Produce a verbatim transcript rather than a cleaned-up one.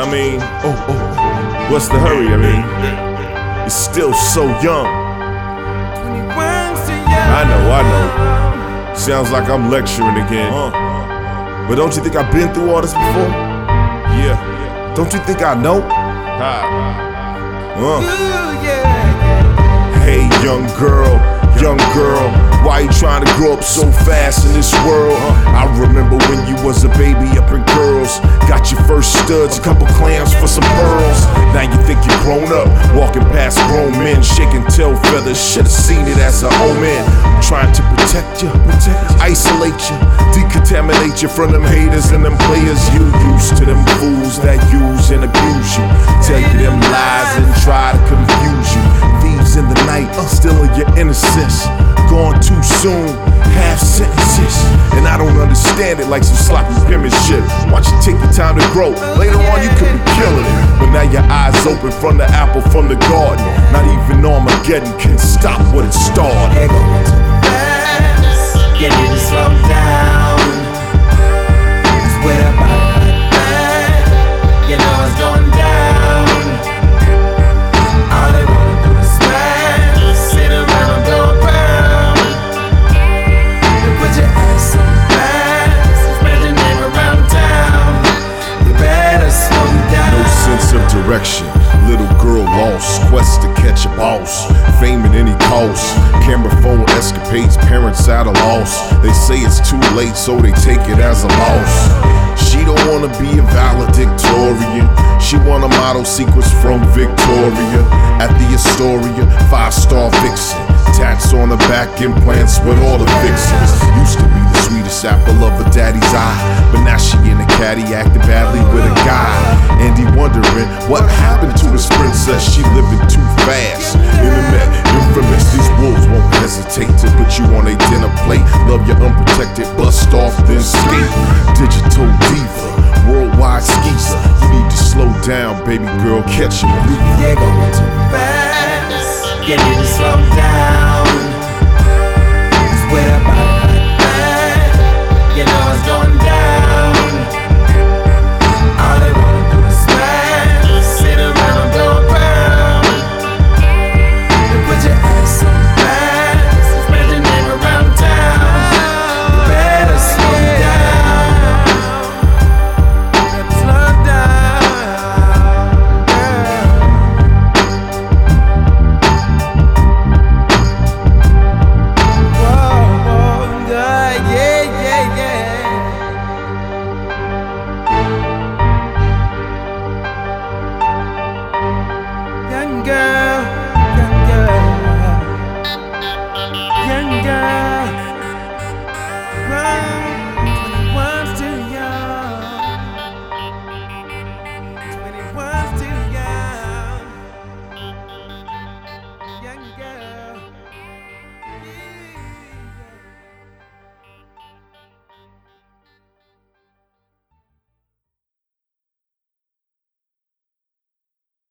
I mean, oh, oh, what's the hurry? I mean, it's still so young. I know, I know. Sounds like I'm lecturing again. Uh, but don't you think I've been through all this before? Yeah. Don't you think I know? Hi. Uh. Hey, young girl, young girl, why you trying to grow up so fast in this world? I remember when you was a baby up in curls. Got your first studs, a couple clams for some pearls. Now you think you're grown up, walking past grown men, shaking tail feathers. Should've seen it as an omen. I'm trying to protect you, protect you, isolate you, decontaminate you from them haters and them players you used to, them fools that use and abuse you, tell you them lies and try to confuse you. Thieves in the night, stealing your innocence. Gone too soon, half sentences. And I don't understand it, like some sloppy penmanship. Why don't you take your time to grow? Later on you could be killing it, but now your eyes open from the apple from the garden. Not even Armageddon can stop what it started. They're going too fast, you need to slow down. It's with a body like that, you know it's going down. All they wanna do is smash, sit around and blow a pound. And put your ass on blast, spread your name around town. You better slow down. No sense of direction, little girl lost, quest to catch a boss, fame at any cost, camera phone escapades, parents at a loss. They say it's too late, so they take it as a loss. She don't wanna be a valedictorian, she wanna model secrets from Victoria. At the Astoria, five-star vixen, tats on her back, implants with all the fixings. Used to be the sweetest apple of her daddy's eye, but now she in a caddy acting badly with a guy. And he wondering what happened to his princess, she living too fast. Internet infamous, these wolves won't hesitate to put you on a dinner plate. Love your unprotected, bust off then skate. Digital diva, worldwide skeezer. You need to slow down, baby girl, catch your breath. They're going too fast, you need to slow down.